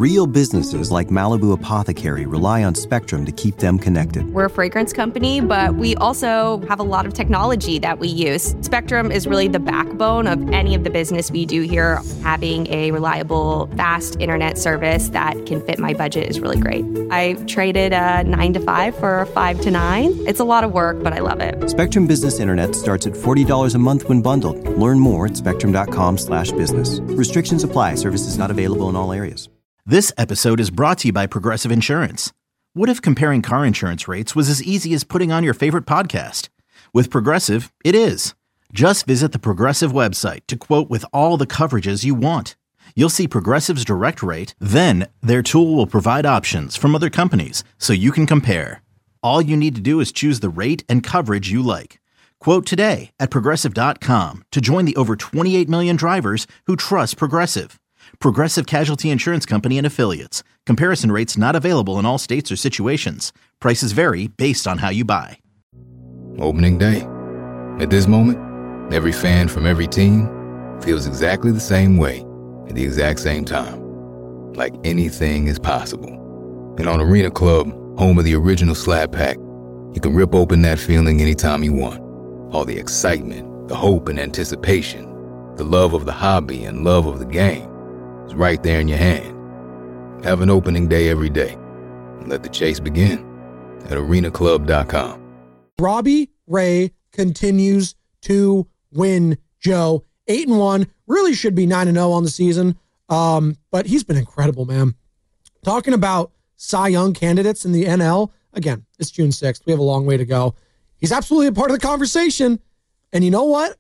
Real businesses like Malibu Apothecary rely on Spectrum to keep them connected. We're a fragrance company, but we also have a lot of technology that we use. Spectrum is really the backbone of any of the business we do here. Having a reliable, fast internet service that can fit my budget is really great. I traded a 9 to 5 for a 5 to 9. It's a lot of work, but I love it. Spectrum Business Internet starts at $40 a month when bundled. Learn more at spectrum.com/business. Restrictions apply. Services not available in all areas. This episode is brought to you by Progressive Insurance. What if comparing car insurance rates was as easy as putting on your favorite podcast? With Progressive, it is. Just visit the Progressive website to quote with all the coverages you want. You'll see Progressive's direct rate, then their tool will provide options from other companies so you can compare. All you need to do is choose the rate and coverage you like. Quote today at Progressive.com to join the over 28 million drivers who trust Progressive. Progressive Casualty Insurance Company and Affiliates. Comparison rates not available in all states or situations. Prices vary based on how you buy. Opening day. At this moment, every fan from every team feels exactly the same way at the exact same time. Like anything is possible. And on Arena Club, home of the original Slab Pack, you can rip open that feeling anytime you want. All the excitement, the hope and anticipation, the love of the hobby and love of the game. It's right there in your hand. Have an opening day every day. And let the chase begin at arenaclub.com. Robbie Ray continues to win, Joe. 8-1, really should be 9-0 on the season. But he's been incredible, man. Talking about Cy Young candidates in the NL, again, it's June 6th. We have a long way to go. He's absolutely a part of the conversation. And you know what?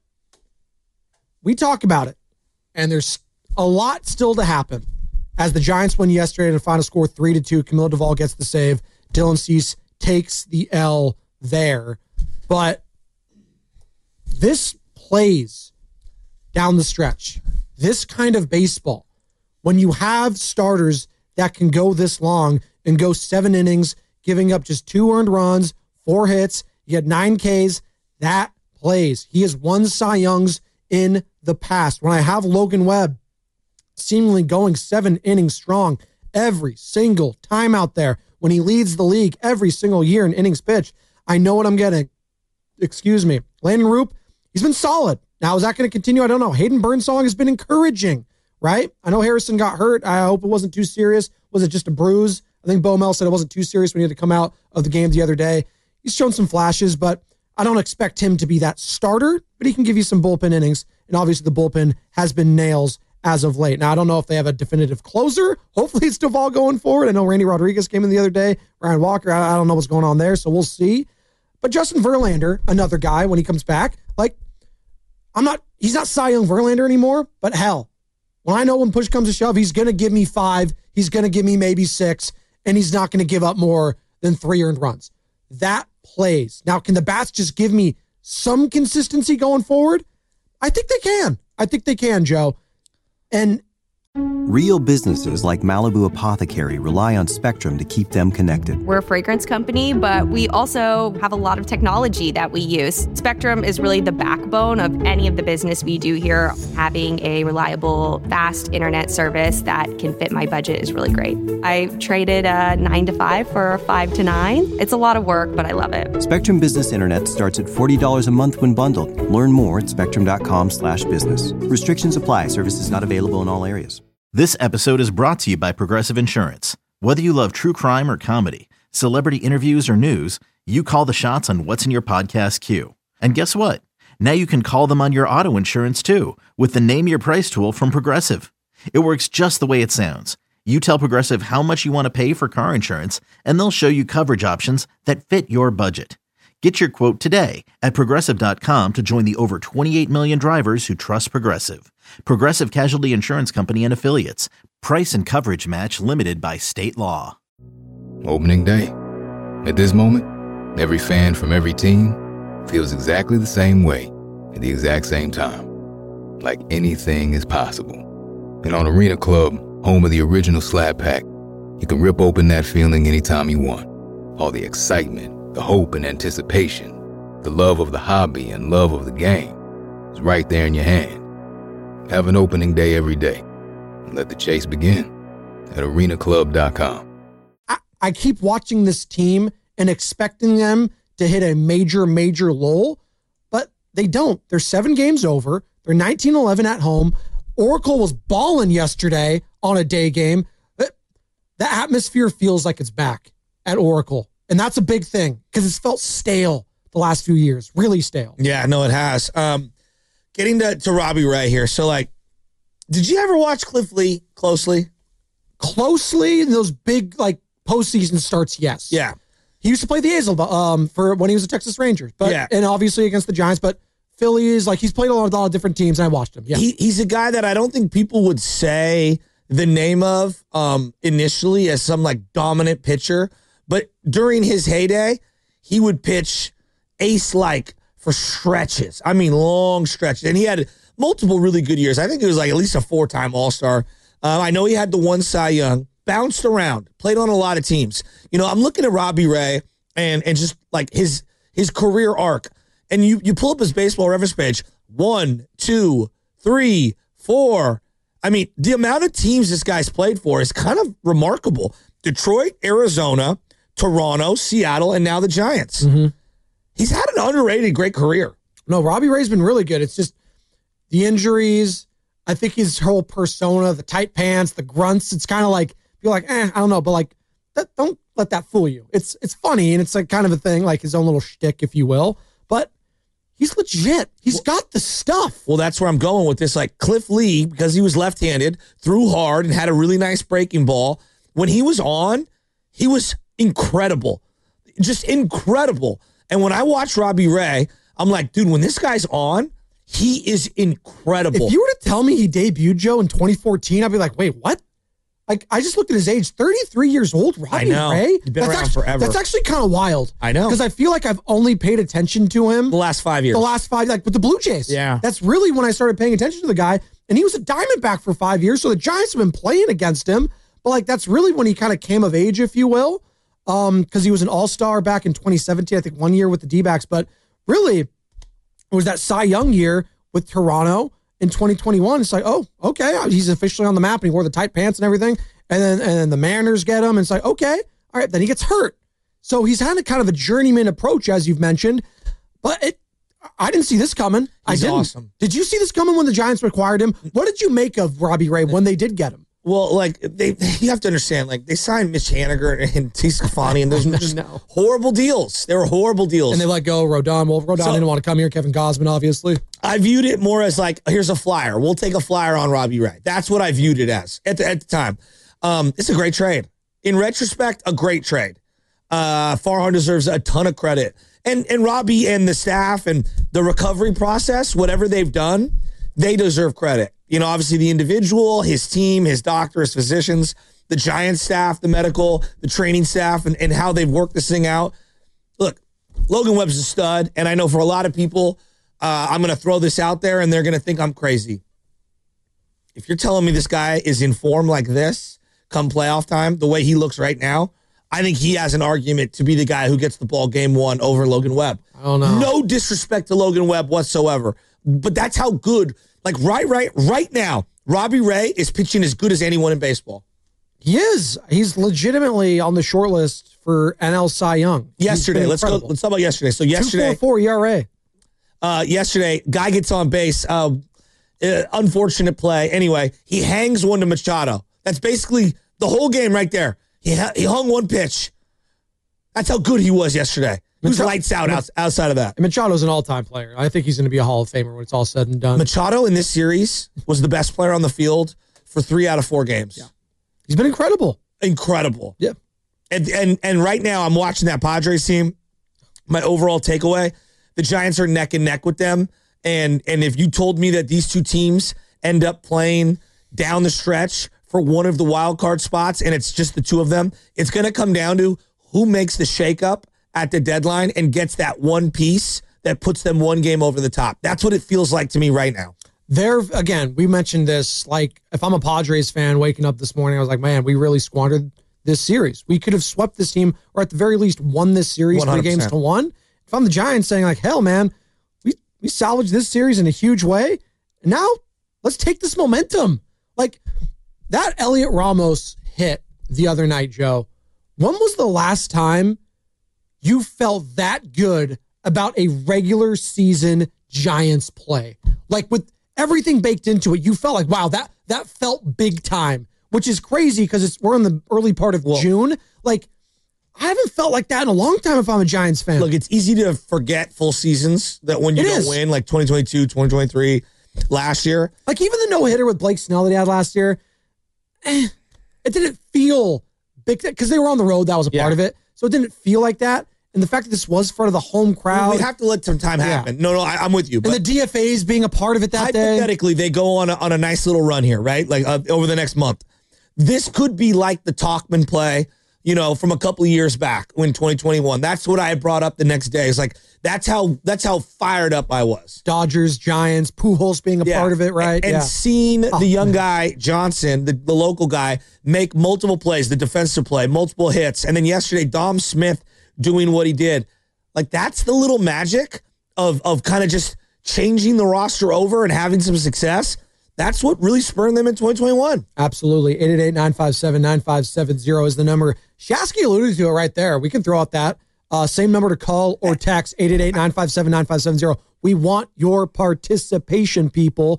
We talk about it. And there's a lot still to happen. As the Giants win yesterday in a final score 3-2, Camilo Doval gets the save. Dylan Cease takes the L there. But this plays down the stretch. This kind of baseball, when you have starters that can go this long and go 7 innings, giving up just 2 earned runs, 4 hits, you get 9 Ks, that plays. He has won Cy Youngs in the past. When I have Logan Webb seemingly going 7 innings strong every single time out there, when he leads the league every single year in innings pitched, I know what I'm getting. Excuse me. Landon Roop, he's been solid. Now, is that going to continue? I don't know. Hayden Burnsong has been encouraging, right? I know Harrison got hurt. I hope it wasn't too serious. Was it just a bruise? I think Bo Mel said it wasn't too serious when he had to come out of the game the other day. He's shown some flashes, but I don't expect him to be that starter, but he can give you some bullpen innings, and obviously the bullpen has been nails as of late. Now, I don't know if they have a definitive closer. Hopefully it's Doval going forward. I know Randy Rodriguez came in the other day. Ryan Walker, I don't know what's going on there, so we'll see. But Justin Verlander, another guy, when he comes back, like, he's not Cy Young Verlander anymore, but hell, when I know when push comes to shove, he's going to give me 5, he's going to give me maybe 6, and he's not going to give up more than 3 earned runs. That plays. Now, can the bats just give me some consistency going forward? I think they can. I think they can, Joe. And Real businesses like Malibu Apothecary rely on Spectrum to keep them connected. We're a fragrance company, but we also have a lot of technology that we use. Spectrum is really the backbone of any of the business we do here. Having a reliable, fast internet service that can fit my budget is really great. I traded a 9 to 5 for a 5 to 9. It's a lot of work, but I love it. Spectrum Business Internet starts at $40 a month when bundled. Learn more at spectrum.com/business. Restrictions apply. Services not available in all areas. This episode is brought to you by Progressive Insurance. Whether you love true crime or comedy, celebrity interviews or news, you call the shots on what's in your podcast queue. And guess what? Now you can call them on your auto insurance too with the Name Your Price tool from Progressive. It works just the way it sounds. You tell Progressive how much you want to pay for car insurance, and they'll show you coverage options that fit your budget. Get your quote today at Progressive.com to join the over 28 million drivers who trust Progressive. Progressive Casualty Insurance Company and Affiliates. Price and coverage match limited by state law. Opening day. At this moment, every fan from every team feels exactly the same way at the exact same time. Like anything is possible. And on Arena Club, home of the original Slab Pack, you can rip open that feeling anytime you want. All the excitement, the hope and anticipation, the love of the hobby and love of the game is right there in your hand. Have an opening day every day. And let the chase begin at arenaclub.com. Robbie Ray continues to win, Joe. 8-1, really should be 9-0 on the season. But at arenaclub.com. I keep watching this team and expecting them to hit a major lull, but they don't. They're 7 games over. They're 19-11 at home. Oracle was balling yesterday on a day game. The atmosphere feels like it's back at Oracle, and that's a big thing because it's felt stale the last few years, really stale. Yeah, no, it has. Getting to Robbie Ray here. So, did you ever watch Cliff Lee closely? Closely in those big, postseason starts, yes. Yeah. He used to play the Azel for when he was a Texas Ranger, and obviously against the Giants, but Phillies, he's played a lot of different teams, and I watched him. Yeah. He's a guy that I don't think people would say the name of initially as some dominant pitcher, but during his heyday, he would pitch ace-like for stretches. I mean, long stretches. And he had multiple really good years. I think he was at least a 4-time All-Star. I know he had the one Cy Young, bounced around, played on a lot of teams. I'm looking at Robbie Ray and just his career arc. And you pull up his baseball reference page, 1, 2, 3, 4. I mean, the amount of teams this guy's played for is kind of remarkable. Detroit, Arizona, Toronto, Seattle, and now the Giants. Mm-hmm. He's had an underrated great career. No, Robbie Ray's been really good. It's just the injuries. I think his whole persona, the tight pants, the grunts, it's kind of you're I don't know, but don't let that fool you. It's funny, and it's kind of a thing, his own little shtick, if you will. But he's legit. He's got the stuff. Well, that's where I'm going with this. Cliff Lee, because he was left-handed, threw hard and had a really nice breaking ball. When he was on, he was incredible. Just incredible. And when I watch Robbie Ray, I'm like, dude, when this guy's on, he is incredible. If you were to tell me he debuted, Joe, in 2014, I'd be like, wait, what? I just looked at his age, 33 years old, Robbie Ray. He's been around forever. That's actually kind of wild. I know. Because I feel like I've only paid attention to him the last 5 years. With the Blue Jays. Yeah. That's really when I started paying attention to the guy. And he was a Diamondback for 5 years, so the Giants have been playing against him. But that's really when he kind of came of age, if you will. Because he was an all-star back in 2017, I think 1 year with the D-backs. But really, it was that Cy Young year with Toronto in 2021. It's oh, okay, he's officially on the map, and he wore the tight pants and everything. And then the Mariners get him, and it's okay, all right, then he gets hurt. So he's had kind of a journeyman approach, as you've mentioned. But I didn't see this coming. I didn't. Awesome. Did you see this coming when the Giants acquired him? What did you make of Robbie Ray when they did get him? Well, you have to understand, they signed Mitch Haniger and T. Scafani, and those were just horrible deals. They were horrible deals. And they let go Rodon. Well, Rodon didn't want to come here. Kevin Gausman, obviously. I viewed it more as here's a flyer. We'll take a flyer on Robbie Ray. That's what I viewed it as at the time. It's a great trade. In retrospect, a great trade. Farhan deserves a ton of credit. And Robbie and the staff and the recovery process, whatever they've done, they deserve credit. Obviously the individual, his team, his doctor, his physicians, the Giants staff, the medical, the training staff, and how they've worked this thing out. Look, Logan Webb's a stud, and I know for a lot of people, I'm going to throw this out there, and they're going to think I'm crazy. If you're telling me this guy is in form like this come playoff time, the way he looks right now, I think he has an argument to be the guy who gets the ball game 1 over Logan Webb. I don't know. No disrespect to Logan Webb whatsoever, but that's how good. Right now, Robbie Ray is pitching as good as anyone in baseball. He is. He's legitimately on the short list for NL Cy Young. Yesterday, let's talk about yesterday. So yesterday, 2.44 ERA. Yesterday, guy gets on base. Unfortunate play. Anyway, he hangs one to Machado. That's basically the whole game right there. He hung one pitch. That's how good he was yesterday. He was lights out outside of that. And Machado's an all-time player. I think he's going to be a Hall of Famer when it's all said and done. Machado in this series was the best player on the field for 3 out of 4 games. Yeah. He's been incredible. Incredible. Yeah. And right now I'm watching that Padres team. My overall takeaway, the Giants are neck and neck with them. And if you told me that these two teams end up playing down the stretch for one of the wild card spots and it's just the two of them, it's going to come down to who makes the shakeup at the deadline and gets that one piece that puts them one game over the top. That's what it feels like to me right now. Again, we mentioned this, if I'm a Padres fan waking up this morning, I was like, man, we really squandered this series. We could have swept this team or at the very least won this series 100%. 3-1. If I'm the Giants saying hell, man, we salvaged this series in a huge way. And now let's take this momentum. That Elliot Ramos hit the other night, Joe, when was the last time you felt that good about a regular season Giants play? Like with everything baked into it, you felt like, wow, that felt big time, which is crazy because we're in the early part of June. Like, I haven't felt like that in a long time if I'm a Giants fan. Look, it's easy to forget full seasons that when you don't win, like 2022, 2023, last year. Like even the no-hitter with Blake Snell that he had last year, it didn't feel big because they were on the road. That was a part of it. So it didn't feel like that. And the fact that this was in front of the home crowd. We have to let some time happen. No, I'm with you. But and the DFAs being a part of it that day. Hypothetically, they go on a nice little run here, right? Like over the next month. This could be like the Talkman play, from a couple of years back when 2021. That's what I had brought up the next day. It's like, that's how fired up I was. Dodgers, Giants, Pujols being a part of it, right? And seeing the young guy, Johnson, the local guy, make multiple plays, the defensive play, multiple hits. And then yesterday, Dom Smith doing what he did. Like, that's the little magic of kind of just changing the roster over and having some success. That's what really spurred them in 2021. Absolutely. 888-957-9570 is the number. Shasky alluded to it right there. We can throw out that. Same number to call or text, 888-957-9570. We want your participation, people.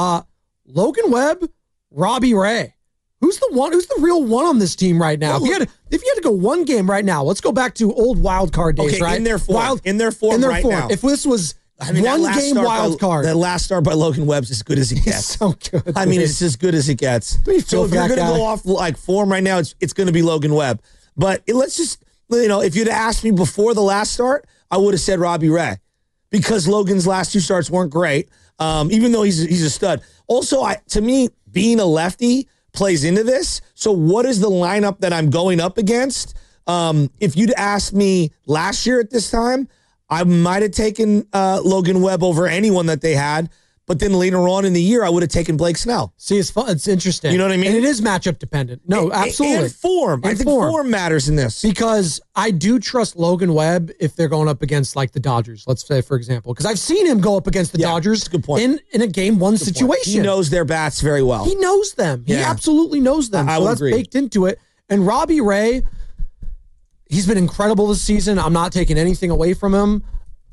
Logan Webb, Robbie Ray. Who's the real one on this team right now? If you had to go one game right now, let's go back to old wild card days, right? In their form right now. If this was one game wild card. That last start by Logan Webb's as good as he gets. So good. I mean, it's as good as he gets. So if you're going to go off like form right now, it's going to be Logan Webb. But let's just, if you'd asked me before the last start, I would have said Robbie Ray because Logan's last two starts weren't great, even though he's a stud. Also, to me, being a lefty plays into this. So what is the lineup that I'm going up against? If you'd asked me last year at this time, I might have taken Logan Webb over anyone that they had, but then later on in the year, I would have taken Blake Snell. See, it's fun. It's interesting. You know what I mean? And it is matchup dependent. No, absolutely. And form. I think form matters in this. Because I do trust Logan Webb if they're going up against like the Dodgers, let's say, for example. Because I've seen him go up against the Dodgers good point. in a game one situation. He knows their bats very well. He knows them. He absolutely knows them. So that's baked into it. And Robbie Ray, he's been incredible this season. I'm not taking anything away from him.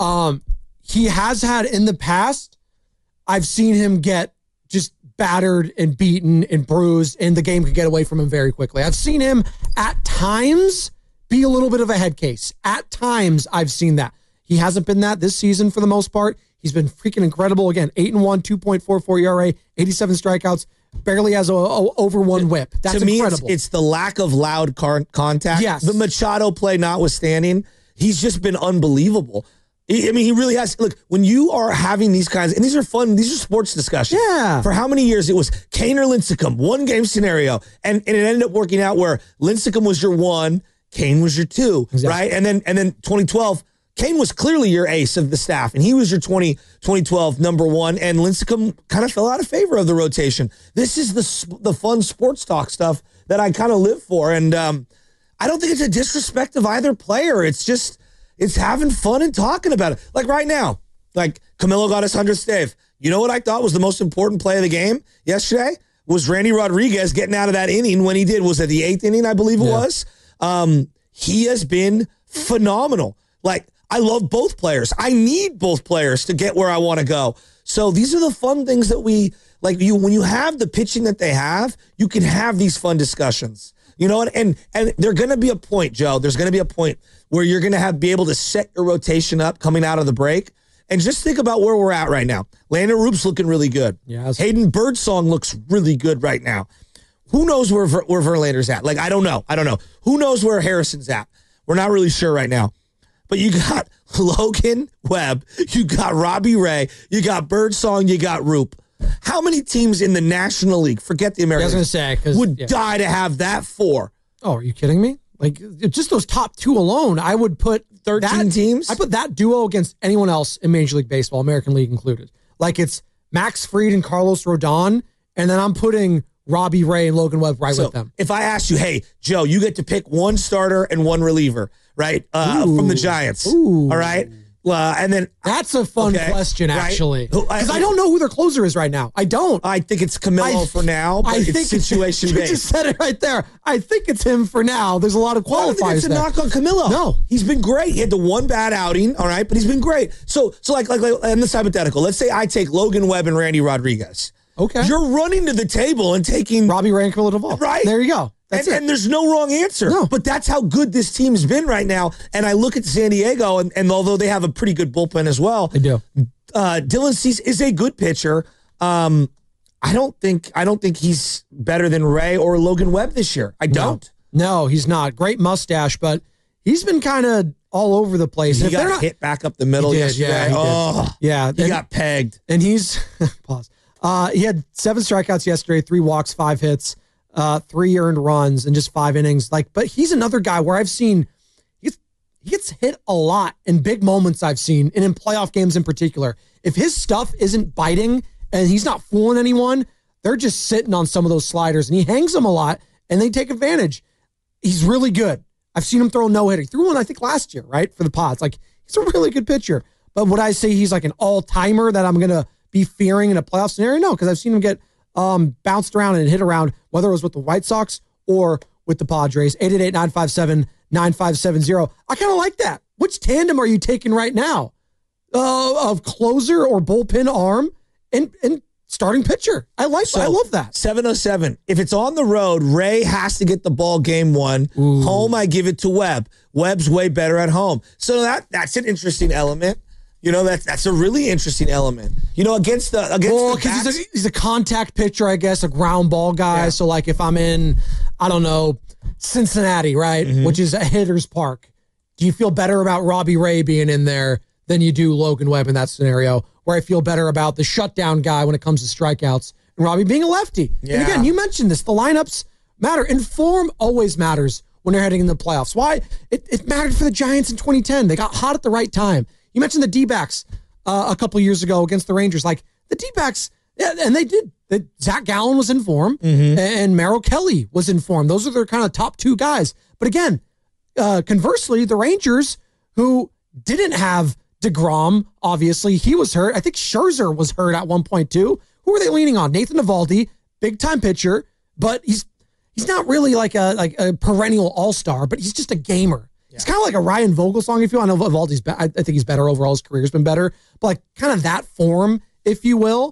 He has had in the past, I've seen him get just battered and beaten and bruised, and the game could get away from him very quickly. I've seen him at times be a little bit of a head case. At times, I've seen that. He hasn't been that this season for the most part. He's been freaking incredible. Again, 8-1, 2.44 ERA, 87 strikeouts, barely has a over one whip. That's incredible. To me, it's the lack of loud contact. Yes. The Machado play notwithstanding, he's just been unbelievable. I mean, he really has. Look, when you are having these kinds, and these are fun, these are sports discussions. Yeah. For how many years it was Kane or Lincecum, one game scenario, and it ended up working out where Lincecum was your one, Kane was your two, right? And then 2012, Kane was clearly your ace of the staff, and he was your 2012 number one, and Lincecum kind of fell out of favor of the rotation. This is the fun sports talk stuff that I kind of live for, and I don't think it's a disrespect of either player. It's just, it's having fun and talking about it. Like right now, like Camilo got his 100th save. You know what I thought was the most important play of the game yesterday? Was Randy Rodriguez getting out of that inning when he did. Was it the 8th inning, I believe it was? He has been phenomenal. Like, I love both players. I need both players to get where I want to go. So these are the fun things that we, like, when you have the pitching that they have, you can have these fun discussions. You know what? And there's going to be a point, Joe. There's going to be a point where you're going to be able to set your rotation up coming out of the break. And just think about where we're at right now. Landon Roop's looking really good. Yes. Hayden Birdsong looks really good right now. Who knows where Verlander's at? Like, I don't know. Who knows where Harrison's at? We're not really sure right now. But you got Logan Webb, you got Robbie Ray, you got Birdsong, you got Roop. How many teams in the National League, forget the American, I was gonna say, would die to have that four? Oh, are you kidding me? Like, just those top two alone, I would put 13 teams. I put that duo against anyone else in Major League Baseball, American League included. Like, it's Max Fried and Carlos Rodon, and then I'm putting Robbie Ray and Logan Webb with them. If I asked you, hey, Joe, you get to pick one starter and one reliever, right, from the Giants, all right? And then that's a fun question, actually, right? because I don't know who their closer is right now. I don't. I think it's Camilo for now, but it's situation based. You just said it right there. I think it's him for now. There's a lot of qualifiers. I don't think it's a knock on Camilo. No, he's been great. He had the one bad outing, all right, but he's been great. So like in this hypothetical, let's say I take Logan Webb and Randy Rodriguez. Okay, you're running to the table and taking Robbie Ray and Camilo Duvall. Right there, you go. And there's no wrong answer. No. But that's how good this team's been right now. And I look at San Diego, and although they have a pretty good bullpen as well, they do. Dylan Cease is a good pitcher. I don't think he's better than Ray or Logan Webb this year. I don't. No, he's not. Great mustache, but he's been kind of all over the place. He got hit back up the middle yesterday. Yeah, he got pegged. And he's pause. He had 7 strikeouts yesterday, 3 walks, 5 hits. 3 earned runs in just 5 innings. But he's another guy where I've seen he gets hit a lot in big moments I've seen, and in playoff games in particular. If his stuff isn't biting and he's not fooling anyone, they're just sitting on some of those sliders, and he hangs them a lot, and they take advantage. He's really good. I've seen him throw a no-hitter. He threw one, I think, last year, right, for the Pods. He's a really good pitcher. But would I say he's like an all-timer that I'm going to be fearing in a playoff scenario? No, because I've seen him get bounced around and hit around, whether it was with the White Sox or with the Padres. 888-957-9570. I kind of like that. Which tandem are you taking right now? Of closer or bullpen arm and starting pitcher? I love that. 707. If it's on the road, Ray has to get the ball game 1. Ooh. Home, I give it to Webb. Webb's way better at home. So that's an interesting element. That's a really interesting element. Against the because he's a contact pitcher, I guess, a ground ball guy. Yeah. So if I'm in, I don't know, Cincinnati, right, which is a hitter's park, do you feel better about Robbie Ray being in there than you do Logan Webb in that scenario? Where I feel better about the shutdown guy when it comes to strikeouts and Robbie being a lefty. Yeah. And again, you mentioned this. The lineups matter, and form always matters when you're heading into the playoffs. Why? It mattered for the Giants in 2010. They got hot at the right time. You mentioned the D-backs a couple years ago against the Rangers. The D-backs, yeah, and they did. Zach Gallen was in form, and Merrill Kelly was in form. Those are their kind of top 2 guys. But again, conversely, the Rangers, who didn't have DeGrom, obviously, he was hurt. I think Scherzer was hurt at one point too. Who are they leaning on? Nathan Eovaldi, big-time pitcher, but he's not really like a perennial all-star, but he's just a gamer. It's kind of like a Ryan Vogelsong, if you want. I know Evaldi's I think he's better overall. His career's been better. But kind of that form, if you will.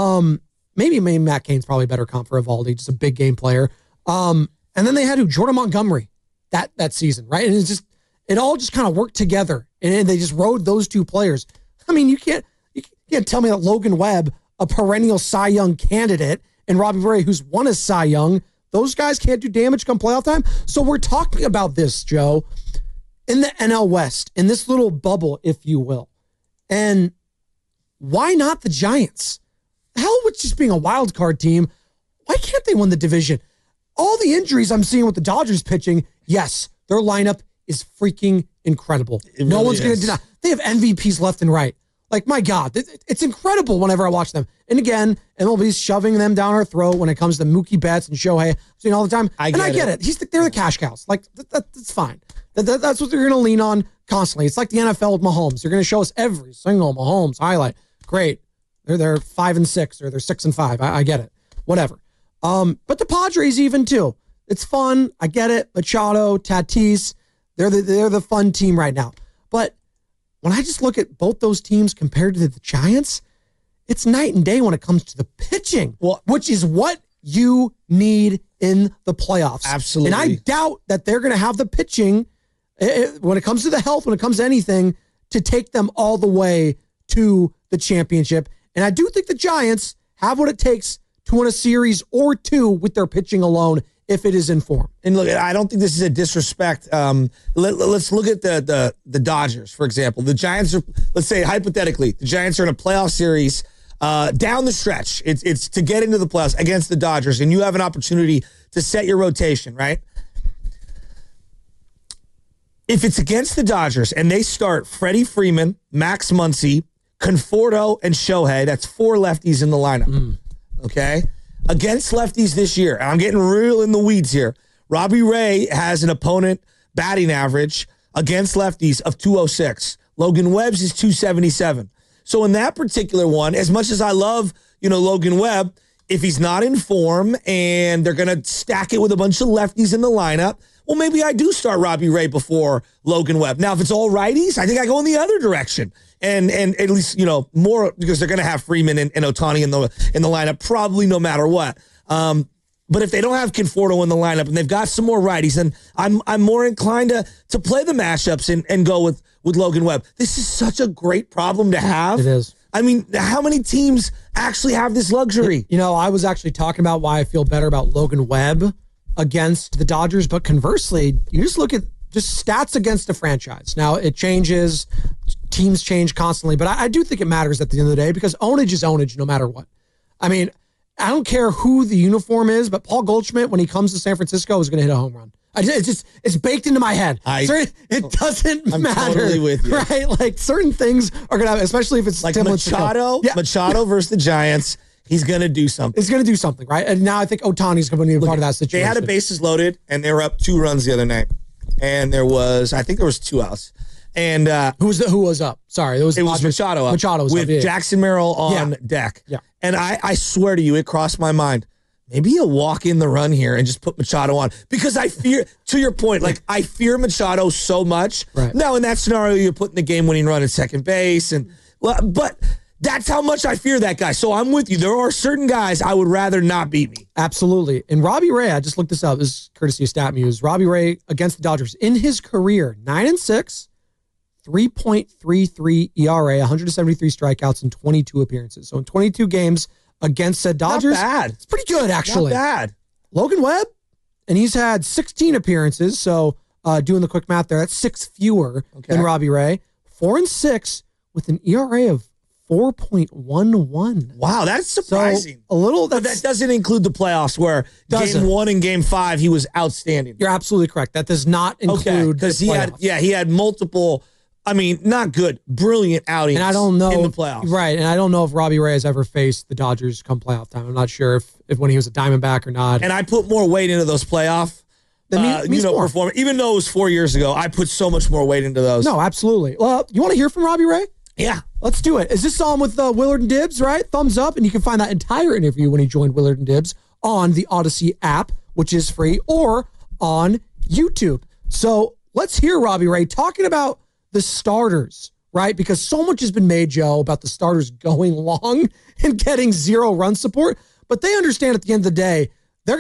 Maybe Matt Cain's probably a better comp for Evaldi, just a big game player. And then they had Jordan Montgomery that season, right? And it all just kind of worked together. And they just rode those 2 players. I mean, you can't tell me that Logan Webb, a perennial Cy Young candidate, and Robbie Ray, who's won a Cy Young, those guys can't do damage come playoff time. So we're talking about this, Joe, in the NL West, in this little bubble, if you will. And why not the Giants? Hell with just being a wild card team. Why can't they win the division? All the injuries I'm seeing with the Dodgers pitching, yes, their lineup is freaking incredible. No one's going to deny. They have MVPs left and right. My God, it's incredible whenever I watch them. And again, MLB's shoving them down our throat when it comes to Mookie Betts and Shohei. I've seen all the time. I get it. They're the cash cows. That's fine. That's what they're going to lean on constantly. It's like the NFL with Mahomes. They're going to show us every single Mahomes highlight. Great. They're 5-6 or they're 6-5. I get it. Whatever. But the Padres even too. It's fun. I get it. Machado, Tatis, they're the fun team right now. But when I just look at both those teams compared to the Giants, it's night and day when it comes to the pitching, which is what you need in the playoffs. Absolutely. And I doubt that they're going to have the pitching when it comes to the health, when it comes to anything, to take them all the way to the championship. And I do think the Giants have what it takes to win a series or 2 with their pitching alone if it is in form. And look, I don't think this is a disrespect. Let's look at the Dodgers, for example. The Giants are, let's say hypothetically, the Giants are in a playoff series down the stretch. It's to get into the playoffs against the Dodgers, and you have an opportunity to set your rotation, right? If it's against the Dodgers and they start Freddie Freeman, Max Muncy, Conforto, and Shohei, that's 4 lefties in the lineup. Okay? Against lefties this year, and I'm getting real in the weeds here, Robbie Ray has an opponent batting average against lefties of 206. Logan Webb's is 277. So in that particular one, as much as I love, Logan Webb, if he's not in form and they're going to stack it with a bunch of lefties in the lineup, well, maybe I do start Robbie Ray before Logan Webb. Now, if it's all righties, I think I go in the other direction. And at least, more because they're going to have Freeman and Ohtani in the lineup, probably no matter what. But if they don't have Conforto in the lineup and they've got some more righties, then I'm more inclined to play the matchups and go with Logan Webb. This is such a great problem to have. It is. I mean, how many teams actually have this luxury? I was actually talking about why I feel better about Logan Webb against the Dodgers, but conversely, you just look at just stats against a franchise. Now, it changes. Teams change constantly, but I do think it matters at the end of the day because ownage is ownage no matter what. I mean, I don't care who the uniform is, but Paul Goldschmidt, when he comes to San Francisco, is going to hit a home run. It's baked into my head. It doesn't I'm matter. Totally with you. Right? Like certain things are going to happen, especially if it's like Machado versus the Giants. He's going to do something. He's going to do something, right? And now I think Ohtani's going to be a part of that situation. They had a bases loaded, and they were up 2 runs the other night. And I think there was 2 outs. And who was up? Sorry, it was Machado up. Machado was with up, Jackson Merrill on deck. Yeah. And I swear to you, it crossed my mind. Maybe he'll walk in the run here and just put Machado on. Because I fear, to your point, I fear Machado so much. Right. Now, in that scenario, you're putting the game-winning run at second base. But that's how much I fear that guy. So I'm with you. There are certain guys I would rather not beat me. Absolutely. And Robbie Ray, I just looked this up. This is courtesy of StatMuse. Robbie Ray against the Dodgers in his career, 9-6, 3.33 ERA, 173 strikeouts, and 22 appearances. So in 22 games against said Dodgers, not bad. It's pretty good, actually. Not bad. Logan Webb, and he's had 16 appearances. So doing the quick math there, that's 6 fewer than Robbie Ray. 4-6 with an ERA of 4.11. Wow, that's surprising. So but that doesn't include the playoffs where game 1 and game 5 he was outstanding. You're absolutely correct. That does not include because he had multiple. I mean, not good, brilliant outings. And I don't know in the playoffs, right? And I don't know if Robbie Ray has ever faced the Dodgers come playoff time. I'm not sure if when he was a Diamondback or not. And I put more weight into those playoff. Performance. Even though it was 4 years ago, I put so much more weight into those. No, absolutely. Well, you want to hear from Robbie Ray? Yeah. Let's do it. Is this on with Willard and Dibbs, right? Thumbs up. And you can find that entire interview when he joined Willard and Dibbs on the Odyssey app, which is free, or on YouTube. So let's hear Robbie Ray talking about the starters, right? Because so much has been made, Joe, about the starters going long and getting 0 run support. But they understand at the end of the day,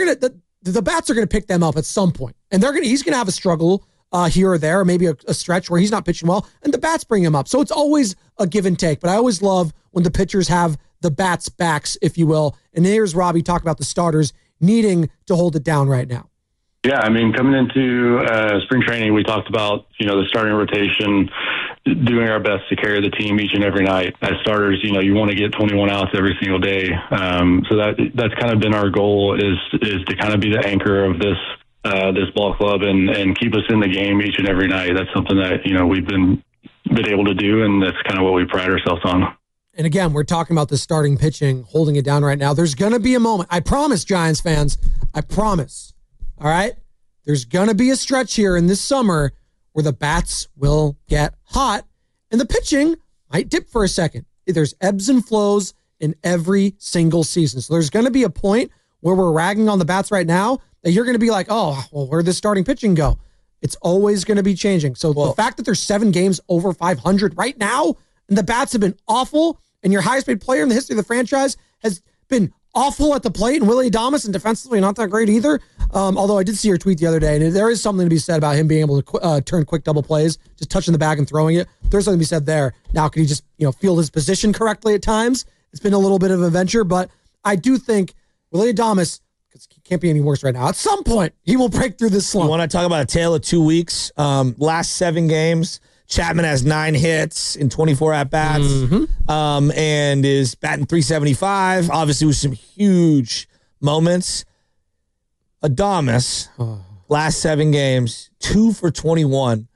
the bats are going to pick them up at some point. And he's going to have a struggle here or there, or maybe a stretch where he's not pitching well, and the bats bring him up. So it's always a give and take. But I always love when the pitchers have the bats' backs, if you will. And here's Robbie talk about the starters needing to hold it down right now. Yeah, I mean, coming into spring training, we talked about, the starting rotation, doing our best to carry the team each and every night. As starters, you want to get 21 outs every single day. So that's kind of been our goal is to kind of be the anchor of this ball club and keep us in the game each and every night. That's something that, we've been able to do, and that's kind of what we pride ourselves on. And again, we're talking about the starting pitching, holding it down right now. There's going to be a moment. I promise, Giants fans. I promise. All right? There's going to be a stretch here in this summer where the bats will get hot and the pitching might dip for a second. There's ebbs and flows in every single season. So there's going to be a point where we're ragging on the bats right now that you're going to be like, oh, well, where'd the starting pitching go? It's always going to be changing. So the fact that there's 7 games over 500 right now and the bats have been awful and your highest paid player in the history of the franchise has been awful at the plate, and Willie Adames, and defensively not that great either. Although I did see your tweet the other day, and there is something to be said about him being able to turn quick double plays, just touching the bag and throwing it. There's something to be said there. Now, can he just field his position correctly at times? It's been a little bit of a venture, but I do think Willie Adames, because he can't be any worse right now, at some point he will break through this slump. You want to talk about a tale of 2 weeks? Last 7 games, Chapman has 9 hits in 24 at-bats and is batting .375, obviously with some huge moments. Adames, last 7 games, 2 for 21,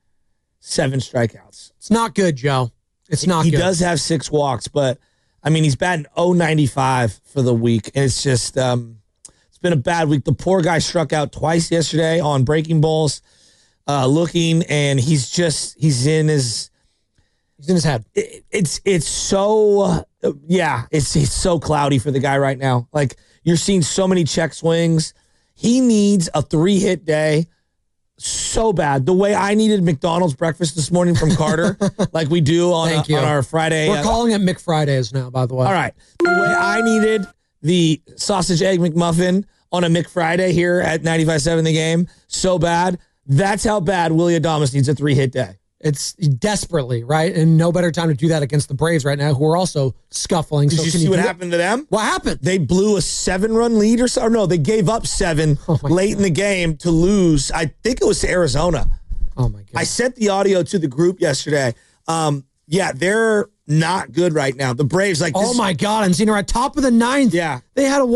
7 strikeouts. It's not good, Joe. It's not good. He does have 6 walks, but, I mean, he's batting .095 for the week, and it's just it's been a bad week. The poor guy struck out twice yesterday on breaking balls. Looking, and he's in his He's in his head. It's so it's so cloudy for the guy right now. Like, you're seeing so many check swings. He needs a 3-hit day so bad. The way I needed McDonald's breakfast this morning from Carter, like we do on our Friday. We're calling it McFridays now, by the way. All right. The way I needed the sausage egg McMuffin on a McFriday here at 95.7 The Game so bad. That's how bad Willy Adames needs a 3-hit day. It's desperately, right? And no better time to do that against the Braves right now, who are also scuffling. Did you see what happened to them? What happened? They blew a 7-run lead or so. Or no, they gave up 7 late in the game to lose. I think it was to Arizona. Oh, my God. I sent the audio to the group yesterday. They're not good right now. The Braves, like this. Oh, my God. And at top of the 9th. Yeah. They had a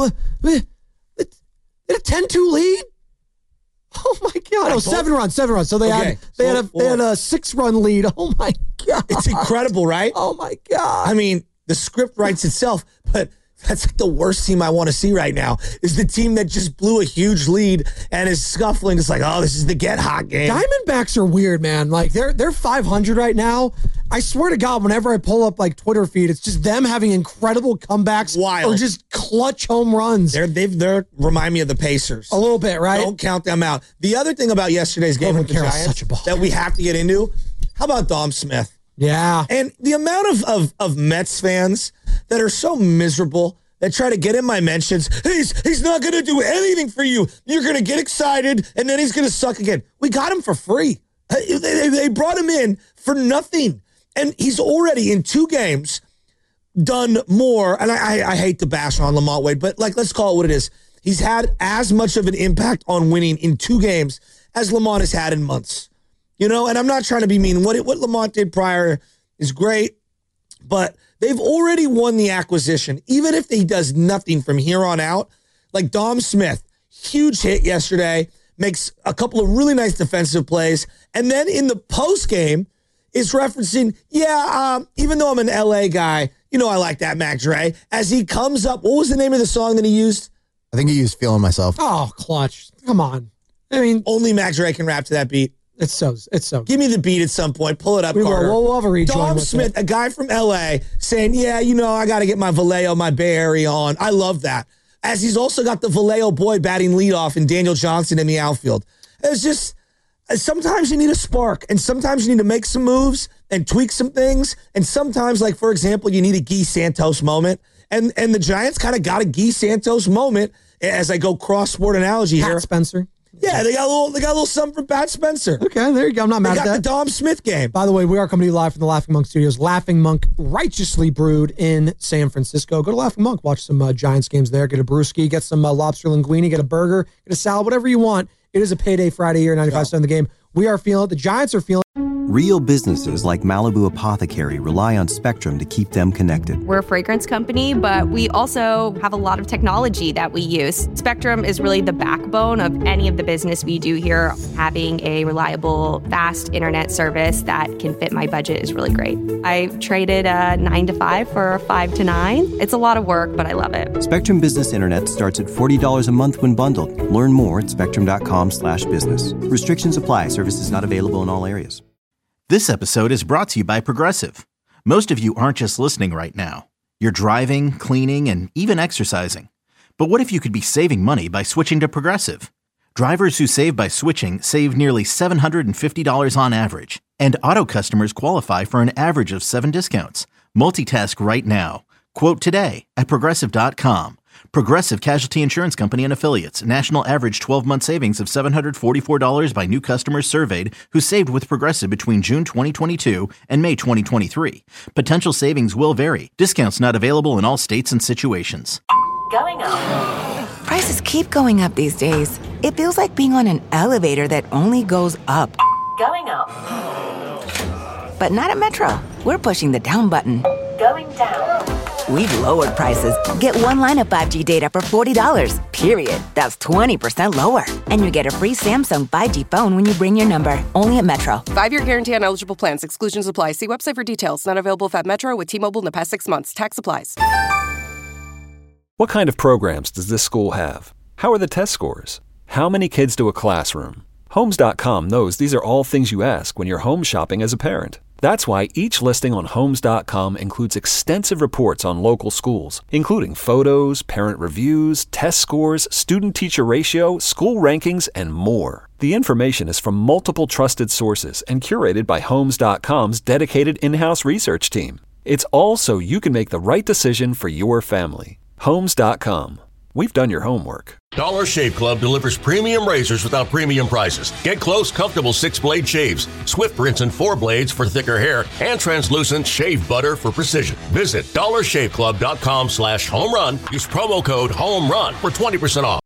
10-2 lead? Oh my God! Oh, 7 runs. So they had a 6-run lead. Oh my God! It's incredible, right? Oh my God! I mean, the script writes itself, but that's like the worst team I want to see right now. Is the team that just blew a huge lead and is scuffling. It's like, oh, this is the get hot game. Diamondbacks are weird, man. Like they're 500 right now. I swear to God, whenever I pull up like Twitter feed, it's just them having incredible comebacks or just clutch home runs. They remind me of the Pacers a little bit, right? Don't count them out. The other thing about yesterday's game with the Giants that we have to get into. How about Dom Smith? Yeah, and the amount of Mets fans that are so miserable that try to get in my mentions. He's not going to do anything for you. You're going to get excited, and then he's going to suck again. We got him for free. They brought him in for nothing. And he's already in 2 games done more. And I hate to bash on Lamont Wade, but let's call it what it is. He's had as much of an impact on winning in 2 games as Lamont has had in months. And I'm not trying to be mean. What Lamont did prior is great, but they've already won the acquisition. Even if he does nothing from here on out, like Dom Smith, huge hit yesterday, makes a couple of really nice defensive plays. And then in the post game, is referencing, even though I'm an LA guy, I like that Mac Dre. As he comes up, what was the name of the song that he used? I think he used Feeling Myself. Oh, clutch. Come on. I mean, only Mac Dre can rap to that beat. It's so Give me the beat at some point. Pull it up, Carter. We'll have a rejoin. Dom Smith, a guy from LA, saying, I got to get my Vallejo, my Bay Area on. I love that. As he's also got the Vallejo boy batting leadoff and Daniel Johnson in the outfield. It's just, sometimes you need a spark, and sometimes you need to make some moves and tweak some things, and sometimes, like, for example, you need a Guy Santos moment, and the Giants kind of got a Guy Santos moment, as I go cross-sport analogy here. Pat Spencer. Yeah, they got a little something from Pat Spencer. Okay, there you go. I'm not mad at that. They got the Dom Smith game. By the way, we are coming to you live from the Laughing Monk Studios. Laughing Monk, righteously brewed in San Francisco. Go to Laughing Monk, watch some Giants games there, get a brewski, get some lobster linguine, get a burger, get a salad, whatever you want. It is a payday Friday here, 95.7 The Game. We are feeling it. The Giants are feeling it. Real businesses like Malibu Apothecary rely on Spectrum to keep them connected. We're a fragrance company, but we also have a lot of technology that we use. Spectrum is really the backbone of any of the business we do here. Having a reliable, fast internet service that can fit my budget is really great. I traded a 9 to 5 for a 5 to 9. It's a lot of work, but I love it. Spectrum Business Internet starts at $40 a month when bundled. Learn more at spectrum.com/business. Restrictions apply. Services not available in all areas. This episode is brought to you by Progressive. Most of you aren't just listening right now. You're driving, cleaning, and even exercising. But what if you could be saving money by switching to Progressive? Drivers who save by switching save nearly $750 on average. And auto customers qualify for an average of 7 discounts. Multitask right now. Quote today at Progressive.com. Progressive Casualty Insurance Company and Affiliates. National average 12-month savings of $744 by new customers surveyed who saved with Progressive between June 2022 and May 2023. Potential savings will vary. Discounts not available in all states and situations. Going up. Prices keep going up these days. It feels like being on an elevator that only goes up. Going up. But not at Metro. We're pushing the down button. Going down. We've lowered prices. Get one line of 5G data for $40, period. That's 20% lower. And you get a free Samsung 5G phone when you bring your number. Only at Metro. 5-year guarantee on eligible plans. Exclusions apply. See website for details. Not available at Metro with T-Mobile in the past 6 months. Tax applies. What kind of programs does this school have? How are the test scores? How many kids to a classroom? Homes.com knows these are all things you ask when you're home shopping as a parent. That's why each listing on Homes.com includes extensive reports on local schools, including photos, parent reviews, test scores, student-teacher ratio, school rankings, and more. The information is from multiple trusted sources and curated by Homes.com's dedicated in-house research team. It's all so you can make the right decision for your family. Homes.com. We've done your homework. Dollar Shave Club delivers premium razors without premium prices. Get close, comfortable 6-blade shaves, swift rinse and 4 blades for thicker hair, and translucent shave butter for precision. Visit dollarshaveclub.com/home run. Use promo code HOMERUN for 20% off.